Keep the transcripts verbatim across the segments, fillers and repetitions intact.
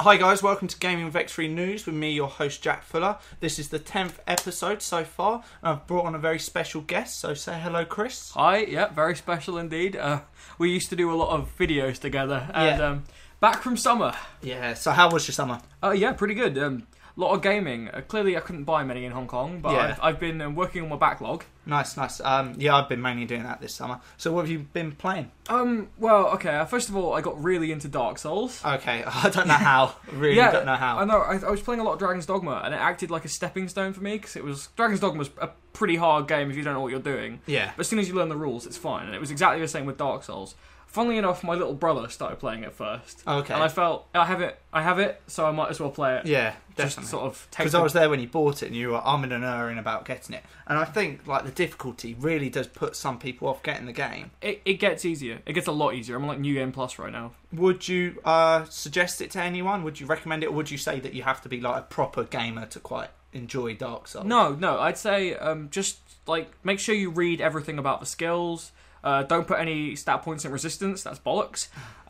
Hi guys, welcome to Gaming with X three News with me, your host Jack Fuller. This is the tenth episode so far, and I've brought on a very special guest, so say hello, Chris. Hi, yeah, very special indeed. Uh, we used to do a lot of videos together, and Yeah. um, back from summer. Yeah, so how was your summer? Uh, yeah, pretty good. A um, lot of gaming. Uh, clearly I couldn't buy many in Hong Kong, but Yeah. I've, I've been um, working on my backlog. Nice, nice. Um, yeah, I've been mainly doing that this summer. So what have you been playing? Um, well, okay, uh, first of all, I got really into Dark Souls. Okay, I don't know how. Really yeah, don't know how. I know, I, I was playing a lot of Dragon's Dogma, and it acted like a stepping stone for me, because it was... Dragon's Dogma's a pretty hard game if you don't know what you're doing. Yeah. But as soon as you learn the rules, it's fine, and it was exactly the same with Dark Souls. Funnily enough, my little brother started playing it first. Okay. And I felt, I have it, I have it, so I might as well play it. Yeah, Just definitely. sort of take Because the- I was there when you bought it and you were umming and erring about getting it. And I think like the difficulty really does put some people off getting the game. It, it gets easier. It gets a lot easier. I'm on like New Game Plus right now. Would you uh, suggest it to anyone? Would you recommend it, or would you say that you have to be like a proper gamer to quite enjoy Dark Souls? No, no, I'd say um, just like make sure you read everything about the skills. Uh, don't put any stat points in resistance. That's bollocks.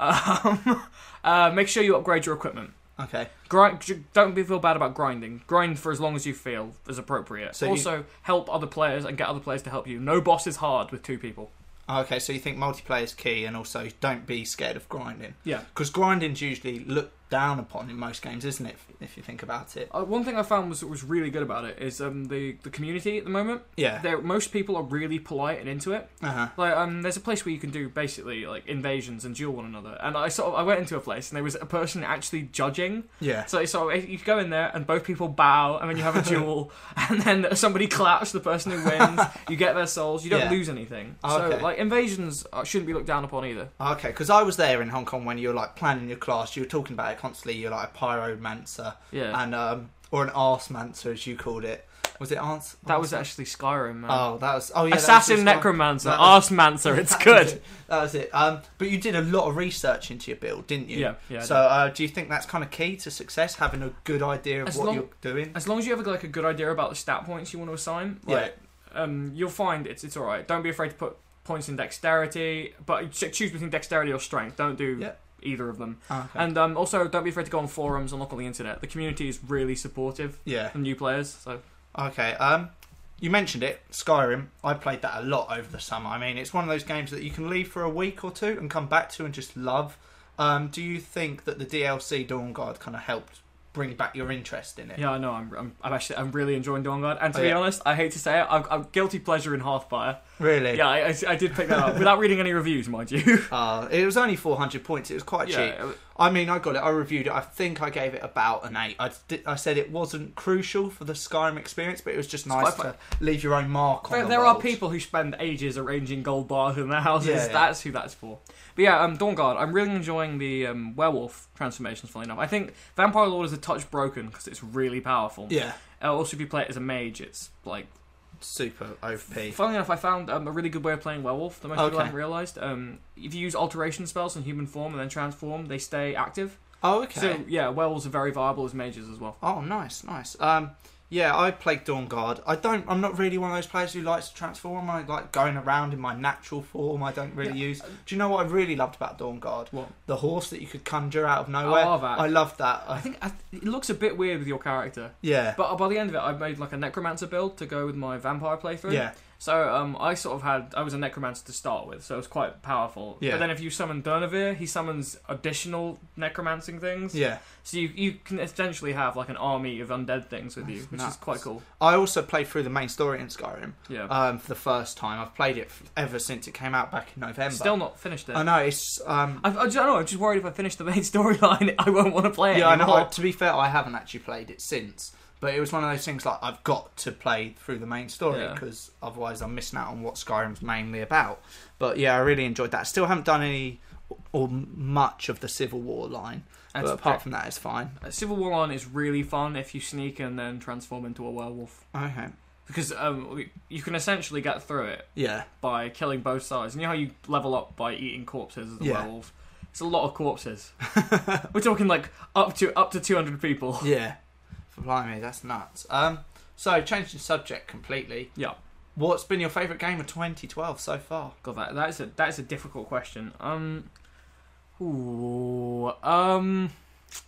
Um, uh, make sure you upgrade your equipment. Okay. Grind. Don't be feel bad about grinding. Grind for as long as you feel is appropriate. So you- also, help other players and get other players to help you. No boss is hard with two people. Okay, so you think multiplayer is key, and also don't be scared of grinding. Yeah. Because grinding's usually looked down upon in most games, isn't it? If you think about it. Uh, one thing I found was was really good about it is um, the the community at the moment. Yeah. They're, most people are really polite and into it. Uh huh. Like, um, there's a place where you can do basically like invasions and duel one another. And I sort of I went into a place and there was a person actually judging. Yeah. So so you go in there and both people bow and then you have a duel and then somebody claps the person who wins. You get their souls. You don't Yeah. lose anything. Okay. So like invasions uh, shouldn't be looked down upon either. Okay, because I was there in Hong Kong when you were like planning your class. You were talking about it constantly. You're like a pyromancer, Yeah. and um, or an arsemancer as you called it. Was it arse? That was actually Skyrim, man. Oh, that was. Oh yeah. Assassin that was Necromancer, that was- Arsemancer, it's that good. Was it. That was it. Um, but you did a lot of research into your build, didn't you? Yeah, yeah. I So, uh, do you think that's kind of key to success? Having a good idea of As what long- you're doing. As long as you have like a good idea about the stat points you want to assign, like, um, you'll find it's it's all right. Don't be afraid to put points in dexterity, but ch- choose between dexterity or strength. Don't do Yeah. either of them. Oh, okay. And um, also, don't be afraid to go on forums and look on the internet. The community is really supportive yeah. of new players. So Okay. Um, you mentioned it, Skyrim. I played that a lot over the summer. I mean, it's one of those games that you can leave for a week or two and come back to and just love. Um, do you think that the D L C Dawnguard kind of helped bring back your interest in it? yeah, I know I'm, I'm I'm actually I'm really enjoying Dawnguard. And to Oh, be yeah. honest, I hate to say it, I'm, I'm guilty pleasure in Hearthfire. Really? Yeah, I, I, I did pick that up without reading any reviews, mind you. Uh, it was only four hundred points. It was quite cheap. yeah, I mean, I got it. I reviewed it. I think I gave it about an eight. I, did, I said it wasn't crucial for the Skyrim experience, but it was just nice quite to leave your own mark on There, the there are world. people who spend ages arranging gold bars in their houses. Yeah, yeah. That's who that's for. But yeah, um, Dawnguard, I'm really enjoying the um, werewolf transformations, funnily enough. I think Vampire Lord is a touch broken because it's really powerful. Yeah, Uh, also, if you play it as a mage, it's like... super O P. Funnily enough, I found um, a really good way of playing werewolf that most people Okay. haven't realised. Um, if you use alteration spells in human form and then transform, they stay active. Oh, okay. So yeah, werewolves are very viable as mages as well. Oh, nice, nice. Um, yeah, I played Dawnguard. I don't. I'm not really one of those players who likes to transform. I like going around in my natural form. I don't really Yeah. use. Do you know what I really loved about Dawnguard? What? The horse that you could conjure out of nowhere. Oh, that. I loved that. I think I, it looks a bit weird with your character. Yeah. But by the end of it, I made like a necromancer build to go with my vampire playthrough. Yeah. So um, I sort of had I was a necromancer to start with, so it was quite powerful. Yeah. But then if you summon Durnavir, he summons additional necromancing things. Yeah. So you you can essentially have like an army of undead things with you, which nuts. is quite cool. I also played through the main story in Skyrim. Yeah. Um, for the first time. I've played it f- ever since it came out back in November. Still not finished it. I know it's. Um, I, I don't know. I'm just worried if I finish the main storyline, I won't want to play it yeah, I know. anymore. I, to be fair, I haven't actually played it since. But it was one of those things like I've got to play through the main story Yeah. because otherwise I'm missing out on what Skyrim's mainly about. But yeah, I really enjoyed that. Still haven't done any or much of the Civil War line. And But apart from that, it's fine. Uh, Civil War Line is really fun if you sneak and then transform into a werewolf. Okay. Because um, you can essentially get through it Yeah. by killing both sides. You know how you level up by eating corpses as a Yeah. werewolf? It's a lot of corpses. We're talking like up to up to two hundred people. Yeah. Blimey, that's nuts. Um, so, changing subject completely. Yeah. What's been your favourite game of twenty twelve so far? God, that that is a that is a difficult question. Um, ooh, um,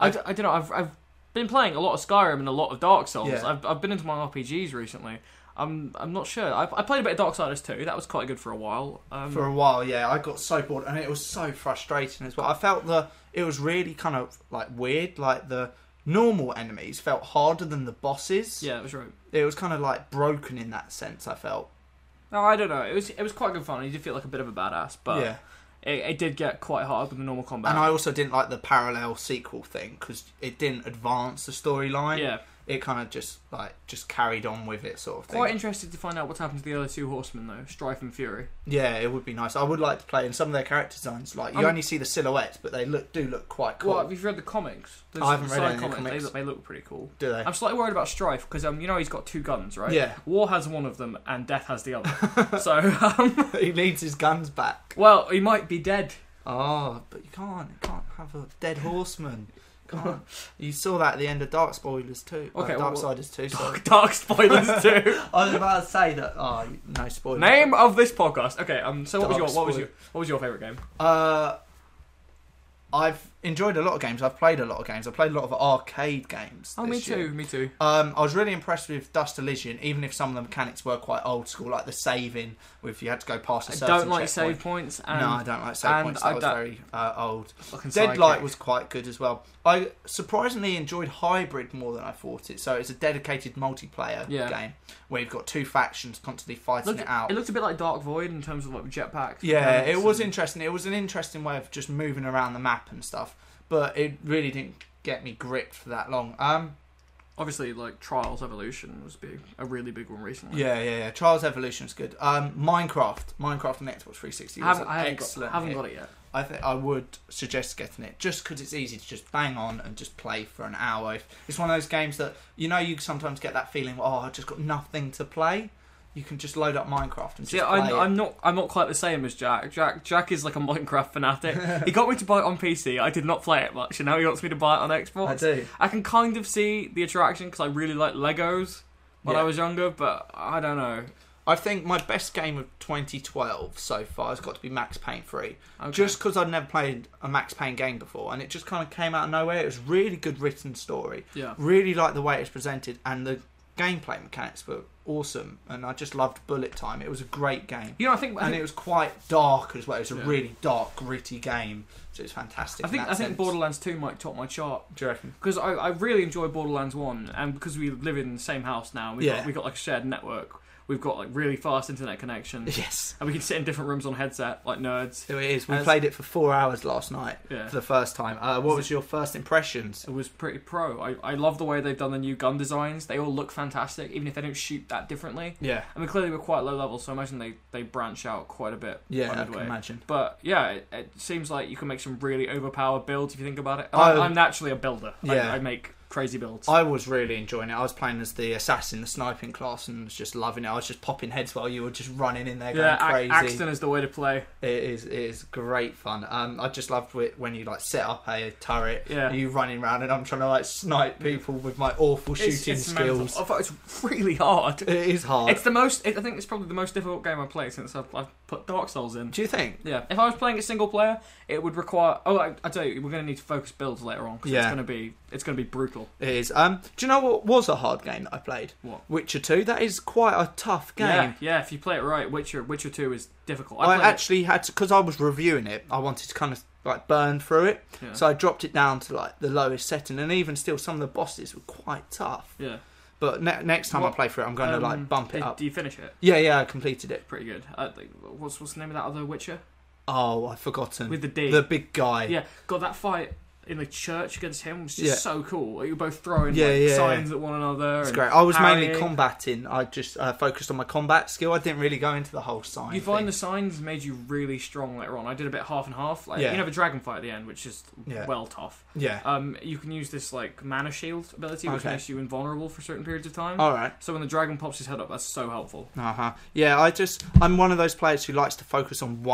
I, d- I don't know. I've I've been playing a lot of Skyrim and a lot of Dark Souls. Yeah. I've I've been into my R P Gs recently. I'm I'm not sure. I, I played a bit of Darksiders two. That was quite good for a while. Um, For a while, yeah, I got so bored, and it was so frustrating as well. I felt the it was really kind of like weird. Like the normal enemies felt harder than the bosses. yeah, that was right. It was kind of like broken in that sense. I felt. No, I don't know. It was it was quite good fun. You did feel like a bit of a badass, but yeah. it, it did get quite hard with the normal combat. And I also didn't like the parallel sequel thing because it didn't advance the storyline. yeah. It kind of just like just carried on with it, sort of thing. Quite interested to find out what's happened to the other two horsemen though, Strife and Fury. Yeah, it would be nice. I would like to play in some of their character designs. Like you I'm- only see the silhouettes, but they look do look quite cool. Well, have you read the comics? The I haven't read side any of the comics. comics. They, look- they look pretty cool. Do they? I'm slightly worried about Strife because um, you know he's got two guns, right? Yeah. War has one of them and Death has the other. so, um, He needs his guns back. well, he might be dead. Oh, but you can't. You can't have a dead horseman. Can't. You saw that at the end of Dark Spoilers too. Okay, uh, well, Darksiders too. Sorry. Dark, dark spoilers too. I was about to say that. Oh, no spoilers. Name of this podcast. Okay, um, so what was Dark your what was spoil- your what was your favorite game? Uh, I've enjoyed a lot of games. I've played a lot of games. I've played a lot of arcade games. Oh, me this year. too. Me too. Um, I was really impressed with Dust Elysian, even if some of the mechanics were quite old school, like the saving, with you had to go past a I certain don't like checkpoint. save points. And No, I don't like save and points. I That was don't- very uh, old. fucking Deadlight sidekick. was quite good as well. I surprisingly enjoyed Hybrid more than I thought it. So it's a dedicated multiplayer Yeah. game where you've got two factions constantly fighting Looked- it out. It looked a bit like Dark Void in terms of like jetpacks. Yeah, mechanics it was and- interesting. It was an interesting way of just moving around the map and stuff, but it really didn't get me gripped for that long. Um, Obviously, like Trials Evolution was big, a really big one recently. yeah, yeah, yeah. Trials Evolution is good. Um, Minecraft, Minecraft on Xbox three sixty I was haven't, I haven't, got, excellent. haven't hit. got it yet. I think I would suggest getting it just because it's easy to just bang on and just play for an hour. It's one of those games that you know you sometimes get that feeling. Oh, I just got nothing to play. You can just load up Minecraft and just See, play I'm, it. I'm not. I'm not quite the same as Jack. Jack. Jack is like a Minecraft fanatic. He got me to buy it on P C. I did not play it much, and now he wants me to buy it on Xbox. I do. I can kind of see the attraction because I really like Legos when Yeah. I was younger, but I don't know. I think my best game of twenty twelve so far has got to be Max Payne three. Okay. Just because I'd never played a Max Payne game before, and it just kind of came out of nowhere. It was really good written story. yeah. Really liked the way it was presented, and the gameplay mechanics were awesome. And I just loved bullet time. It was a great game, You know, I think. I and think, it was quite dark as well. It was a Yeah. really dark, gritty game, so it's fantastic. I think. in I that think sense. Borderlands two might top my chart Do you reckon? because I, I really enjoy Borderlands one, and because we live in the same house now, we Yeah. got we got like a shared network. We've got like really fast internet connection, Yes, and we can sit in different rooms on headset like nerds. so it is. We As- played it for four hours last night Yeah. for the first time. Uh, what was your first impressions? It was pretty pro. I, I love the way they've done the new gun designs. They all look fantastic, even if they don't shoot that differently. Yeah, I mean, clearly we're quite low level, so I imagine they, they branch out quite a bit. yeah, by I can midway. imagine. But yeah, it, it seems like you can make some really overpowered builds if you think about it. I- I'm, I'm naturally a builder. Yeah. I, I make crazy builds. I was really enjoying it. I was playing as the assassin, the sniping class, and was just loving it. I was just popping heads while you were just running in there going yeah, crazy. Ac- Axton is the way to play. It is, it is great fun. Um, I just loved it when you like set up a turret, Yeah. and you running around, and I'm trying to like snipe people with my awful shooting It's, it's mental. skills. I thought it's really hard. It is hard. It's the most. It, I think it's probably the most difficult game I've played since I've, I've put Dark Souls in. Do you think? Yeah, if I was playing it single player, it would require. Oh, I, I tell you, we're going to need to focus builds later on because Yeah. it's going to be it's going to be brutal. It is. Um, do you know what was a hard game that I played? What? Witcher two. That is quite a tough game. Yeah, yeah. If you play it right, Witcher Witcher Two is difficult. I, played actually had to, because I was reviewing it, I wanted to kind of like burn through it. it. Yeah. So I dropped it down to like the lowest setting, and even still, some of the bosses were quite tough. yeah. But ne- next time What- I play through it, I'm going to Um, like bump it did, up. Do you finish it? Yeah, yeah, I completed it. Pretty good. Uh, like, what's what's the name of that other Witcher Oh, I've forgotten. with the D? the big guy. Yeah, God, that fight in the church against him was just Yeah. so cool. Like, you were both throwing Yeah, like, yeah, signs at one another. It's and great. I was mainly parrying. combating. I just uh, focused on my combat skill. I didn't really go into the whole sign. You find thing. the signs made you really strong later on. I did a bit half and half. Like Yeah. you know the dragon fight at the end, which is Yeah. well tough. Yeah. Um, you can use this like mana shield ability, which Okay. makes you invulnerable for certain periods of time. All right. So when the dragon pops his head up, that's so helpful. Uh huh. Yeah, I just I'm one of those players who likes to focus on one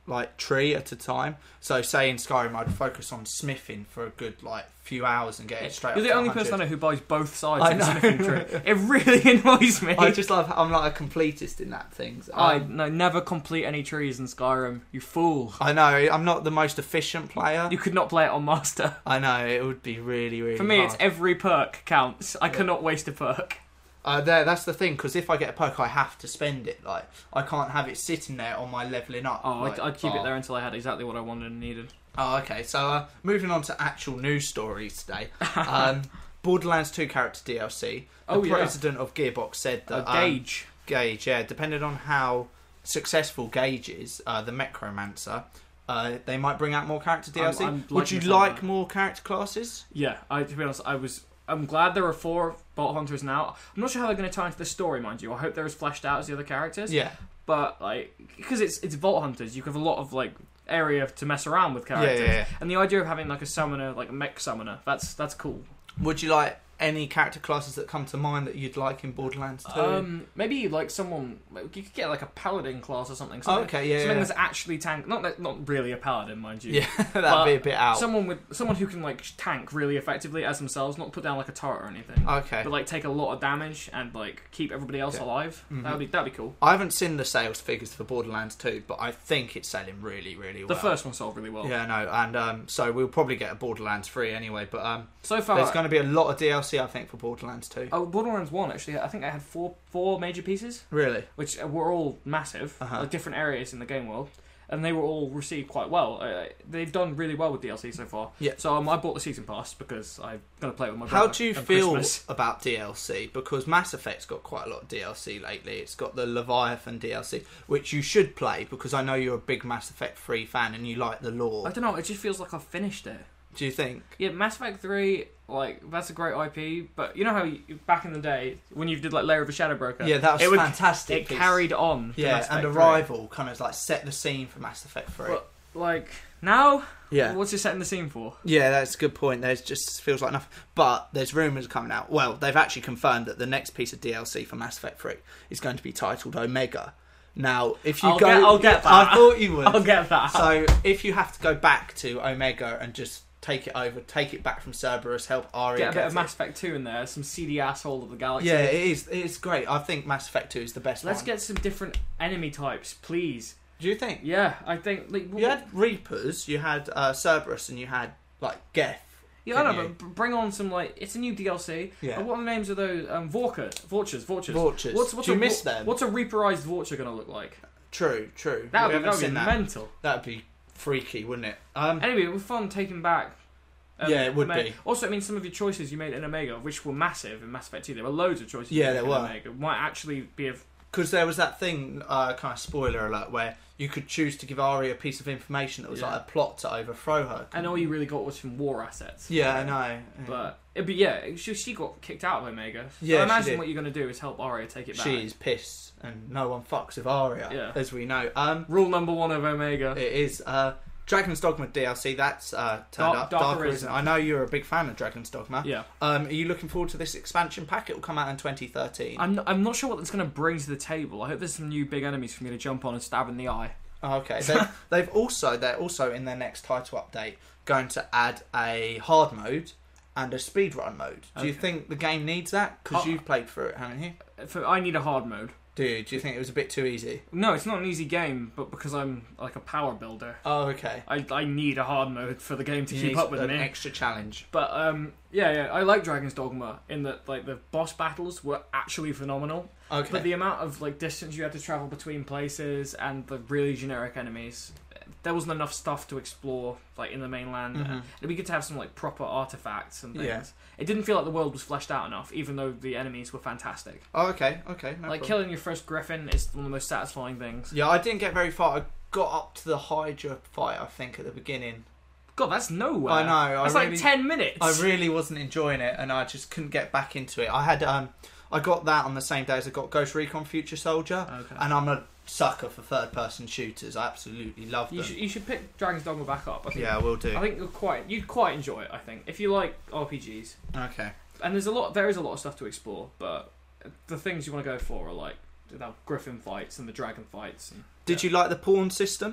like tree at a time. So say in Skyrim I'd focus on smithing for a good like few hours and get it straight You're up the to only one hundred. person I know who buys both sides I of the know. smithing tree. It really annoys me. I just love I'm like a completist in that things. I Um, no, never complete any trees in Skyrim. You fool. I know I'm not the most efficient player. You could not play it on Master. I know it would be really really For me, hard. it's every perk counts. I cannot waste a perk. Uh, there, that's the thing, because if I get a perk, I have to spend it. Like, I can't have it sitting there on my levelling up. Oh, like, I'd, I'd keep bar. it there until I had exactly what I wanted and needed. Oh, okay. So, uh, moving on to actual news stories today. Um, Borderlands two character D L C. The Oh, yeah. president of Gearbox said that... Uh, Gage. Um, Gage, yeah. Depending on how successful Gage is, uh, the Necromancer, uh, they might bring out more character D L C. I'm- I'm Would you liking the sound like of that. more character classes? Yeah, I, to be honest, I was... I'm glad there are four Bolt Hunters now. I'm not sure how they're going to tie into the story, mind you. I hope they're as fleshed out as the other characters. Yeah. But, like, because it's it's Vault Hunters, you have a lot of, like, area to mess around with characters. Yeah, yeah, yeah. And the idea of having, like, a summoner, like a mech summoner, that's that's cool. Would you like any character classes that come to mind that you'd like in Borderlands two? Um, maybe, like, someone... Like, you could get, like, a paladin class or something. Oh, something okay, yeah, Something yeah. that's actually tank... Not that- not really a paladin, mind you. Yeah, that'd But be a bit out. Someone with someone who can, like, tank really effectively as themselves, not put down, like, a turret or anything. Okay. But, like, take a lot of damage and, like, keep everybody else Yeah. alive. Mhm. That'd be that'd be cool. I haven't seen the sales figures for Borderlands two, but I think it's selling really, really well. The first one sold really well. Yeah, no, and um, so we'll probably get a Borderlands three anyway, but um, So far, there's going to be a lot of D L C, I think, for Borderlands two. oh, Borderlands one actually, I think I had four four major pieces, Really? which were all massive, Uh-huh. like different areas in the game world, and they were all received quite well. Uh, they've done really well with D L C so far. Yeah. So um, I bought the season pass because I'm going to play it with my How brother. do you at feel Christmas. about D L C? Because Mass Effect's got quite a lot of D L C lately. It's got the Leviathan D L C, which you should play because I know you're a big Mass Effect three fan and you like the lore. I don't know. It just feels like I've finished it. Do you think? Yeah, Mass Effect three, like, that's a great I P, but you know how you, back in the day, when you did, like, Lair of a Shadow Broker? Yeah, that was it would- fantastic. It piece. carried on. to Yeah, Mass and Effect three. Arrival kind of like set the scene for Mass Effect three. But, like, now, yeah. what's it setting the scene for? Yeah, that's a good point. There's just feels like nothing. But there's rumours coming out. Well, they've actually confirmed that the next piece of D L C for Mass Effect three is going to be titled Omega. Now, if you I'll go... get- I'll get that. I thought you would. I'll get that. So, if you have to go back to Omega and just take it over, take it back from Cerberus, help Aria Get a bit get of it. Mass Effect two in there, some seedy asshole of the galaxy. Yeah, it is. It is great. I think Mass Effect two is the best Let's one. get some different enemy types, please. Do you think? Yeah, I think... Like, You had Reapers, you had uh, Cerberus, and you had, like, Geth. Yeah, I know, didn't but bring on some, like... It's a new D L C. Yeah. Uh, what are the names of those? Um, Vorka. Vultures. Vultures. Vultures. What's, what's Do you a, miss Vul- them? What's a Reaperized Vulture going to look like? True, true. That We would be, haven't that would be seen that. mental. That'd be freaky, wouldn't it? Um, Anyway, it was fun taking back... um, Yeah, it would Omega. be. Also, I mean, some of your choices you made in Omega, which were massive in Mass Effect two, there were loads of choices Yeah, you made there in were. Omega, might actually be of... Because there was that thing, uh, kind of spoiler alert, where you could choose to give Ari a piece of information that was Yeah. like a plot to overthrow her. And all you really got was from war assets. Yeah, I know. But, it'd be, yeah, she, she got kicked out of Omega. So Yeah, I she imagine did. what you're going to do is help Arya take it back. She is pissed, and no one fucks with Aria, Yeah. as we know. Um, Rule number one of Omega. it is uh, Dragon's Dogma D L C. That's uh, turned Dark- up. Dark Dark Arisen. Arisen. I know you're a big fan of Dragon's Dogma. Yeah. Um, are you looking forward to this expansion pack? It will come out in twenty thirteen. I'm not, I'm not sure what that's going to bring to the table. I hope there's some new big enemies for me to jump on and stab in the eye. Oh, okay. They've, they've also they're also in their next title update going to add a hard mode and a speedrun mode. Do you Okay. think the game needs that? Because Oh. you've played through it, haven't you? For, I need a hard mode. Do you? Do you think it was a bit too easy? No, it's not an easy game, but because I'm like a power builder, Oh, okay. I, I need a hard mode for the game to You keep need up with an me. extra challenge. But um, yeah, yeah, I like Dragon's Dogma in that like the boss battles were actually phenomenal. Okay. But the amount of like distance you had to travel between places and the really generic enemies, there wasn't enough stuff to explore like in the mainland. Mhm. It'd be good to have some like proper artifacts and things. Yeah. It didn't feel like the world was fleshed out enough, even though the enemies were fantastic. Oh, okay. Okay. No like problem. killing your first griffin is one of the most satisfying things. Yeah, I didn't get very far. I got up to the Hydra fight, I think, at the beginning. God, that's nowhere. I know. I That's really, like ten minutes. I really wasn't enjoying it, and I just couldn't get back into it. I had um, I got that on the same day as I got Ghost Recon Future Soldier, Okay. and I'm a sucker for third-person shooters. I absolutely love them. You should you should pick Dragon's Dogma back up. I think, Yeah, I will do. I think you'll quite you'd quite enjoy it. I think if you like R P Gs, Okay. and there's a lot there is a lot of stuff to explore, but the things you want to go for are like the Griffin fights and the dragon fights. And, Did you like the pawn system?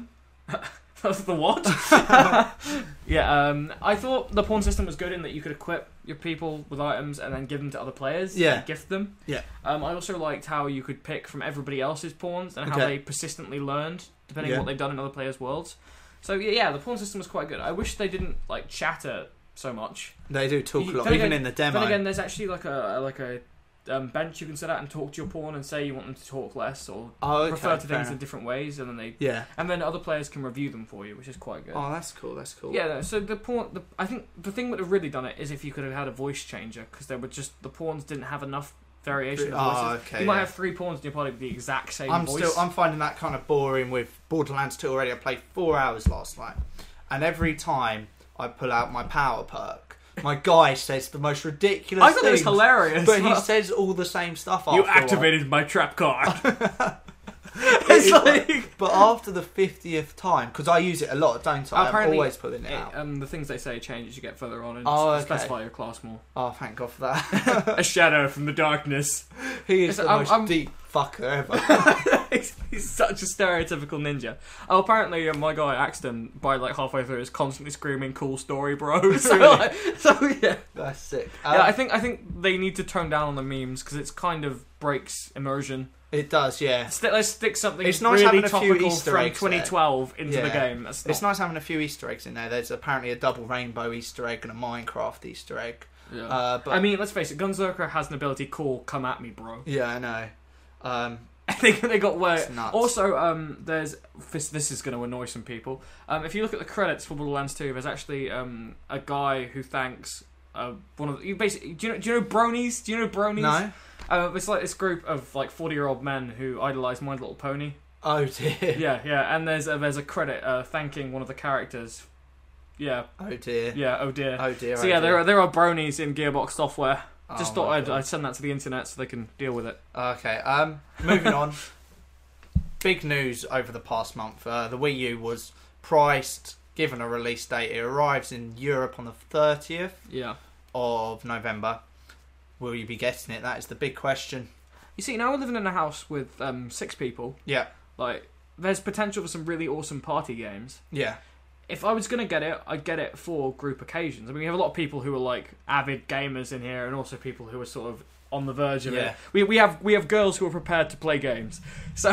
That's the what? yeah, um, I thought the pawn system was good in that you could equip your people with items and then give them to other players. Yeah. And gift them. Yeah. Um, I also liked how you could pick from everybody else's pawns and how Okay. they persistently learned depending Yeah. on what they've done in other players' worlds. So yeah, yeah, the pawn system was quite good. I wish they didn't like chatter so much. They do talk You- a lot, then even again- in the demo. Then again, there's actually like a like a um, bench you can set out and talk to your pawn and say you want them to talk less or oh, okay, refer to fair things in enough. different ways, and then they Yeah. and then other players can review them for you, which is quite good. Oh, that's cool. That's cool. Yeah, no, so the pawn, the, I think the thing that would have really done it is if you could have had a voice changer, because there were just the pawns didn't have enough variation of voices. Oh, okay. you might yeah. have three pawns in your party with the exact same I'm voice. still. I'm finding that kind of boring with Borderlands two already. I played four hours last night, and every time I pull out my power perk, my guy says the most ridiculous. I thought it was things, hilarious. but he says all the same stuff. you after a while. activated my trap card. It's like But after the fiftieth time, because I use it a lot, don't I? I'm Apparently, always pulling it it, out. um, the things they say change as you get further on and Oh, okay. specify your class more. Oh, thank God for that. A shadow from the darkness. He is Listen, the I'm- most I'm- deep fucker ever. he's, he's such a stereotypical ninja. Oh, apparently uh, my guy Axton, by like halfway through, is constantly screaming "Cool story, bro." So, Really? like, so yeah, That's sick. yeah. Um, I think I think they need to tone down on the memes because it's kind of breaks immersion. it does, yeah. St- let's stick something It's nice really having a few topical Easter from eggs twenty twelve into the Yeah. game. That's not, It's nice having a few Easter eggs in there. There's apparently a double rainbow Easter egg and a Minecraft Easter egg. yeah. Uh, but I mean, let's face it, Gunzerker has an ability called "Come at me, bro." yeah, I know. Um, I think they got where. It's nuts. Also, um, there's this. This is going to annoy some people. Um, if you look at the credits for Borderlands two, there's actually um, a guy who thanks uh, one of the, you basically. Do you know? Do you know Bronies? Do you know Bronies? no. Uh, it's like this group of like forty year old men who idolize My Little Pony. Oh dear. Yeah, yeah. And there's a, there's a credit uh, thanking one of the characters. Yeah, Oh dear. yeah. Oh dear. Oh dear. so oh yeah, dear. there are there are Bronies in Gearbox software. Oh, Just my thought I'd, God. I'd send that to the internet so they can deal with it. Okay. Um, moving on. Big news over the past month. Uh, the Wii U was priced, given a release date. It arrives in Europe on the thirtieth Yeah. of November. Will you be getting it? That is the big question. You see, now we're living in a house with um, six people. Yeah. Like, there's potential for some really awesome party games. Yeah. If I was going to get it, I'd get it for group occasions. I mean, we have a lot of people who are, like, avid gamers in here and also people who are sort of on the verge of Yeah. it. We we have we have girls who are prepared to play games. So,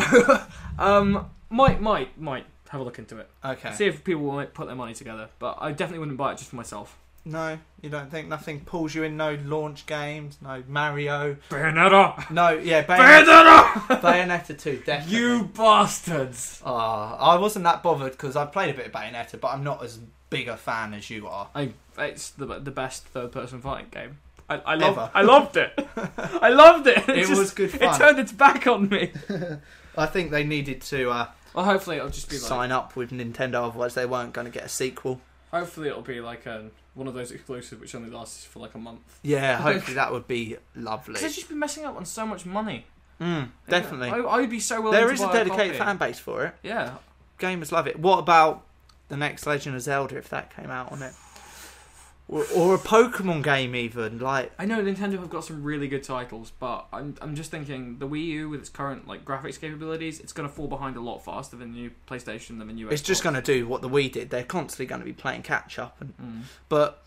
um, might, might, might have a look into it. Okay. See if people will put their money together. But I definitely wouldn't buy it just for myself. No, you don't think nothing pulls you in? No launch games, no Mario, Bayonetta! no yeah, Bayonetta, Bayonetta! Bayonetta two, definitely. You bastards! Ah, I wasn't that bothered because I played a bit of Bayonetta, but I'm not as big a fan as you are. I, it's the the best third person fighting game. I, I loved Ever. I loved it. I loved it. It, just- was good It fun. turned its back on me. I think they needed to uh, Well, hopefully it'll just be like. sign up with Nintendo, otherwise they weren't going to get a sequel. Hopefully it'll be like um, one of those exclusives which only lasts for like a month. Yeah, hopefully that would be lovely. Because they've just been messing up on so much money. Mm, definitely. I, I'd be so willing There to is a buy dedicated copy. fan base for it. Yeah. Gamers love it. What about the next Legend of Zelda if that came out on it? Or, or a Pokemon game even, like... I know Nintendo have got some really good titles, but I'm I'm just thinking the Wii U with its current like graphics capabilities, it's going to fall behind a lot faster than the new PlayStation than the new Xbox. It's just going to do what the Wii did. They're constantly going to be playing catch up. And, Mm. But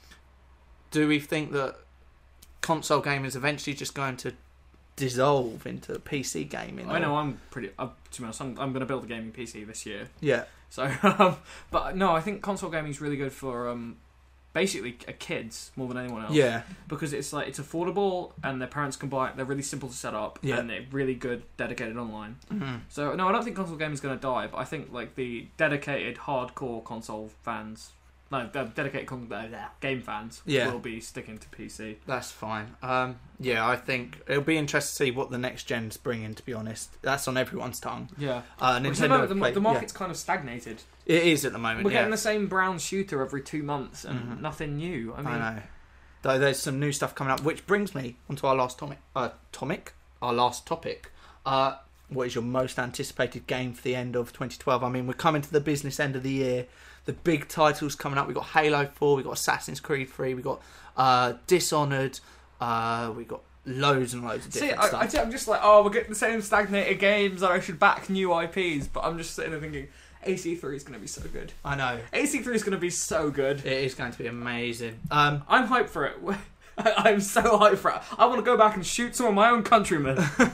do we think that console gaming is eventually just going to dissolve into P C gaming? I or- know I'm pretty. Uh, to be honest, I'm, I'm going to build a gaming P C this year. Yeah. So, um, but no, I think console gaming is really good for um, basically uh, kids more than anyone else. Yeah. Because it's like it's affordable and their parents can buy it. They're really simple to set up Yeah. and they're really good, dedicated online. Mhm. So no, I don't think console gaming is going to die. But I think like the dedicated hardcore console fans, no, the dedicated con- uh, game fans Yeah. will be sticking to P C. That's fine. Um, yeah, I think it'll be interesting to see what the next gen's bringing, to be honest. That's on everyone's tongue. Yeah. Uh, Because Nintendo the, play- the market's kind of stagnated. yeah. It is at the moment, We're yeah. getting the same brown shooter every two months and Mhm. nothing new. I mean, I know. Though there's some new stuff coming up, which brings me onto our last topic. Uh, topic? Our last topic. Uh, what is your most anticipated game for the end of twenty twelve? I mean, we're coming to the business end of the year. The big titles coming up. We've got Halo four, we've got Assassin's Creed three, we've got uh, Dishonored, uh, we've got loads and loads of see, different I, stuff. I, I'm just like, oh, we're getting the same stagnated games, and I should back new I Ps. But I'm just sitting there thinking, A C three is going to be so good. I know. A C three is going to be so good. It is going to be amazing. Um, I'm hyped for it. I'm so hyped for it. I want to go back and shoot some of my own countrymen.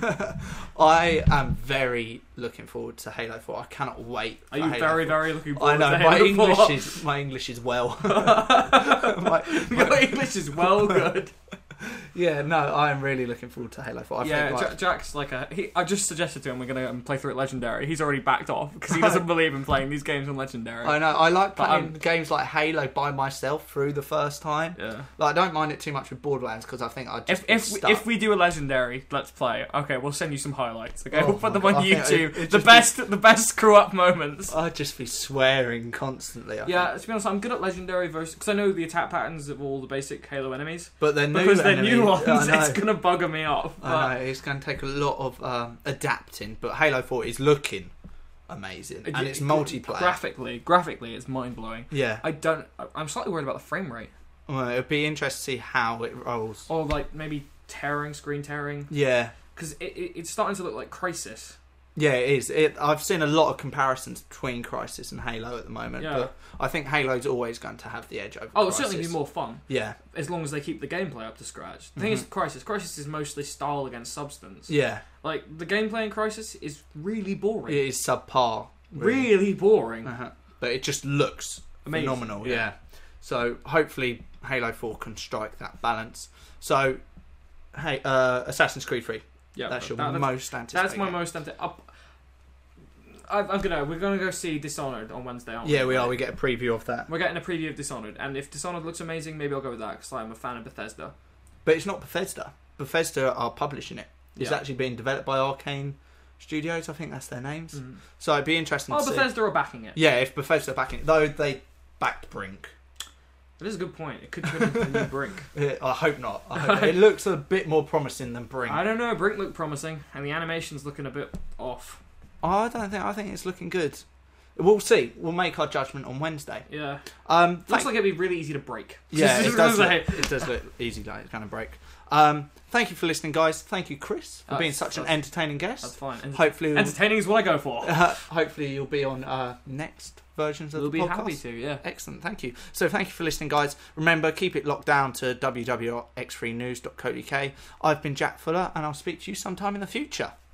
I am very looking forward to Halo four. I cannot wait. Are you Halo very, four. very looking forward I know to my Halo English four? is my English is well. my, Your English is well good. yeah, no, I am really looking forward to Halo four. I yeah, think, like, Ja- Jack's like a. He, I just suggested to him we're going to play through it Legendary. He's already backed off because he doesn't believe in playing these games on Legendary. I know. I like But, playing um, games like Halo by myself through the first time. Yeah. Like, I don't mind it too much with Borderlands because I think I'd just If be if we, stuck. if we do a Legendary Let's Play, okay, we'll send you some highlights. Okay, Oh we'll put my them on God, I think YouTube. it- it'd the just best, the best screw up moments. I'd just be swearing constantly. I Yeah, think. to be honest, I'm good at Legendary versus because I know the attack patterns of all the basic Halo enemies. But then Because they're enemy, new ones, I know. it's gonna bugger me off. I but- know it's going to take a lot of um, adapting, but Halo four is looking amazing, and Yeah, it's multiplayer. Graphically, graphically, it's mind blowing. Yeah, I don't. I- I'm slightly worried about the frame rate, well, it'd be interesting to see how it rolls. or like maybe tearing, screen tearing, Yeah, because it, it, it's starting to look like Crysis. yeah, it is. It, I've seen a lot of comparisons between Crysis and Halo at the moment, Yeah. but I think Halo's always going to have the edge over. Oh, it'll Crysis. certainly be more fun Yeah, as long as they keep the gameplay up to scratch. The thing is, Crysis, Crysis is mostly style against substance. yeah, Like the gameplay in Crysis is really boring, it is subpar. really boring. Uh-huh. But it just looks Amazing, phenomenal. yeah. Yeah. So hopefully Halo four can strike that balance. So, hey, uh, Assassin's Creed three. Yeah, That's your that- that's- most anticipated. That's my most anti- up. I'm I'm gonna. We're gonna go see Dishonored on Wednesday, aren't we? Yeah, we are. We get a preview of that. We're getting a preview of Dishonored, and if Dishonored looks amazing, maybe I'll go with that because I'm a fan of Bethesda. But it's not Bethesda. Bethesda are publishing it. It's Yeah. actually being developed by Arcane Studios. I think that's their names. Mm. So it'd be interesting Oh, to see. Bethesda are backing it. Yeah, if Bethesda are backing it. Though they backed Brink. That is a good point. It could turn into the new Brink. Uh, I hope not. I hope it looks a bit more promising than Brink. I don't know. Brink looked promising, and the animation's looking a bit off. I don't think. I think it's looking good. We'll see. We'll make our judgment on Wednesday. Yeah, Um, looks thank- like it'd be really easy to break. yeah, Just it does. gonna Look, say. it does look easy, like it's going to break. Um, thank you for listening, guys. Thank you, Chris, for That's- being such an that's- entertaining That's guest. fine. Ent- Hopefully, we'll, Entertaining is what I go for. uh, hopefully you'll be on uh, next versions of We'll the be podcast. happy to. Yeah. Excellent, thank you. So thank you for listening, guys. Remember, keep it locked down to w w w dot x three news dot co dot u k. I've been Jack Fuller, and I'll speak to you sometime in the future.